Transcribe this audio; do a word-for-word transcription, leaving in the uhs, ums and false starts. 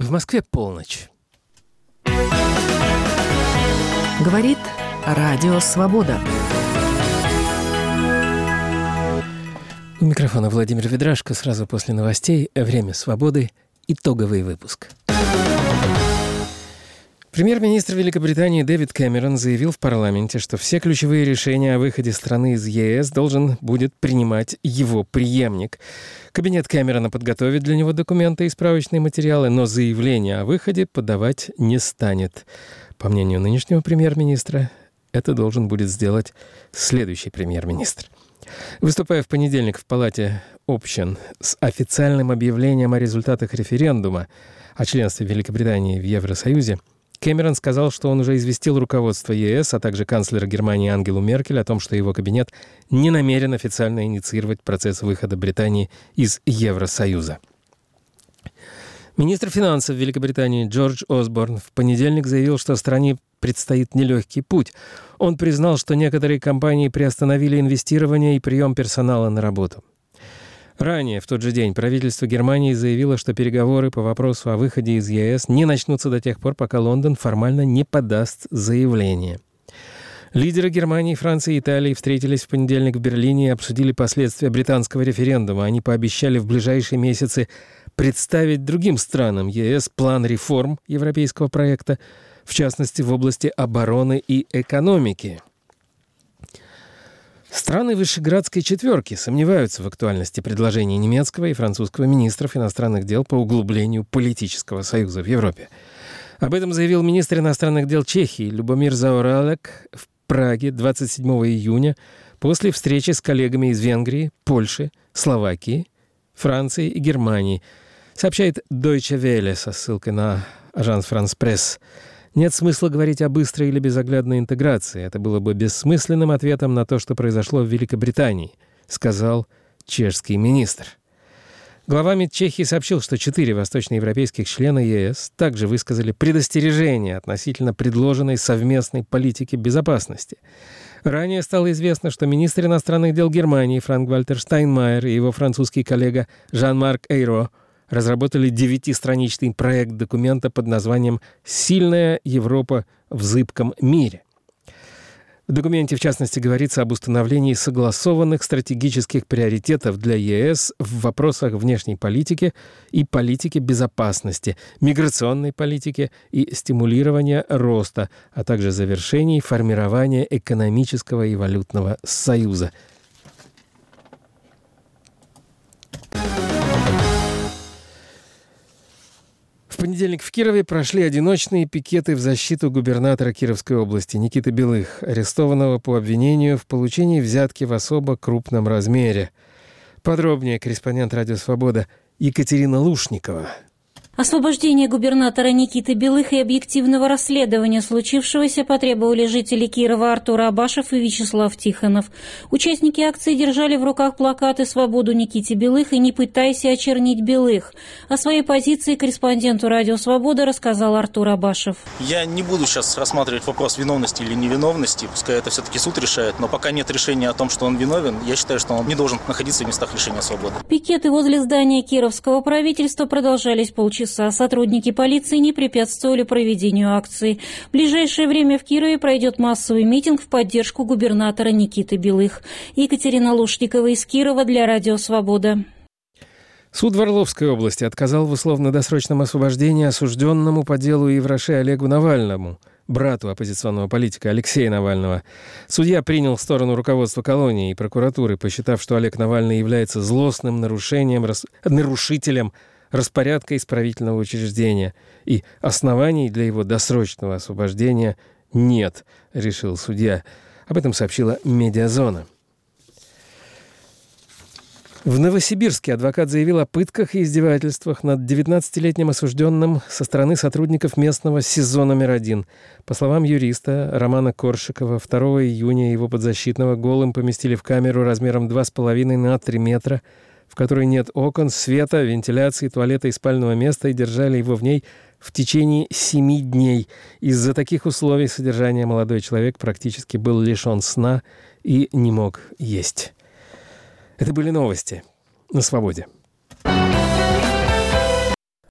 В Москве полночь. Говорит Радио Свобода. У микрофона Владимир Ведрашко. Сразу после новостей «Время свободы». Итоговый выпуск. Премьер-министр Великобритании Дэвид Кэмерон заявил в парламенте, что все ключевые решения о выходе страны из ЕС должен будет принимать его преемник. Кабинет Кэмерона подготовит для него документы и справочные материалы, но заявление о выходе подавать не станет. По мнению нынешнего премьер-министра, это должен будет сделать следующий премьер-министр. Выступая в понедельник в Палате общин с официальным объявлением о результатах референдума о членстве Великобритании в Евросоюзе, Кэмерон сказал, что он уже известил руководство ЕС, а также канцлера Германии Ангелу Меркель о том, что его кабинет не намерен официально инициировать процесс выхода Британии из Евросоюза. Министр финансов Великобритании Джордж Осборн в понедельник заявил, что стране предстоит нелегкий путь. Он признал, что некоторые компании приостановили инвестирование и прием персонала на работу. Ранее, в тот же день, правительство Германии заявило, что переговоры по вопросу о выходе из ЕС не начнутся до тех пор, пока Лондон формально не подаст заявление. Лидеры Германии, Франции и Италии встретились в понедельник в Берлине и обсудили последствия британского референдума. Они пообещали в ближайшие месяцы представить другим странам ЕС план реформ европейского проекта, в частности, в области обороны и экономики. Страны Вышеградской четверки сомневаются в актуальности предложений немецкого и французского министров иностранных дел по углублению политического союза в Европе. Об этом заявил министр иностранных дел Чехии Любомир Заоралек в Праге двадцать седьмого июня после встречи с коллегами из Венгрии, Польши, Словакии, Франции и Германии, сообщает Deutsche Welle со ссылкой на Agence France-Presse. Нет смысла говорить о быстрой или безоглядной интеграции. Это было бы бессмысленным ответом на то, что произошло в Великобритании, сказал чешский министр. Глава МИД Чехии сообщил, что четыре восточноевропейских члена ЕС также высказали предостережение относительно предложенной совместной политики безопасности. Ранее стало известно, что министр иностранных дел Германии Франк-Вальтер Штайнмайер и его французский коллега Жан-Марк Эйро разработали девятистраничный проект документа под названием «Сильная Европа в зыбком мире». В документе, в частности, говорится об установлении согласованных стратегических приоритетов для ЕС в вопросах внешней политики и политики безопасности, миграционной политики и стимулирования роста, а также завершении формирования экономического и валютного союза. В понедельник в Кирове прошли одиночные пикеты в защиту губернатора Кировской области Никиты Белых, арестованного по обвинению в получении взятки в особо крупном размере. Подробнее корреспондент «Радио Свобода» Екатерина Лушникова. Освобождение губернатора Никиты Белых и объективного расследования случившегося потребовали жители Кирова Артур Абашев и Вячеслав Тихонов. Участники акции держали в руках плакаты «Свободу Никите Белых» и «Не пытайся очернить Белых». О своей позиции корреспонденту «Радио Свобода» рассказал Артур Абашев. Я не буду сейчас рассматривать вопрос виновности или невиновности, пускай это все-таки суд решает, но пока нет решения о том, что он виновен, я считаю, что он не должен находиться в местах лишения свободы. Пикеты возле здания Кировского правительства продолжались полчаса. Сотрудники полиции не препятствовали проведению акции. В ближайшее время в Кирове пройдет массовый митинг в поддержку губернатора Никиты Белых. Екатерина Лушникова из Кирова для Радио Свобода. Суд в Орловской области отказал в условно-досрочном освобождении осужденному по делу Евроше Олегу Навальному, брату оппозиционного политика Алексея Навального. Судья принял сторону руководства колонии и прокуратуры, посчитав, что Олег Навальный является злостным нарушением, рас... нарушителем распорядка исправительного учреждения, и оснований для его досрочного освобождения нет, решил судья. Об этом сообщила «Медиазона». В Новосибирске адвокат заявил о пытках и издевательствах над девятнадцатилетним осужденным со стороны сотрудников местного СИЗО номер один. По словам юриста Романа Коршикова, второго июня его подзащитного голым поместили в камеру размером два с половиной на три метра, в которой нет окон, света, вентиляции, туалета и спального места, и держали его в ней в течение семи дней. Из-за таких условий содержания молодой человек практически был лишен сна и не мог есть. Это были новости на «Свободе».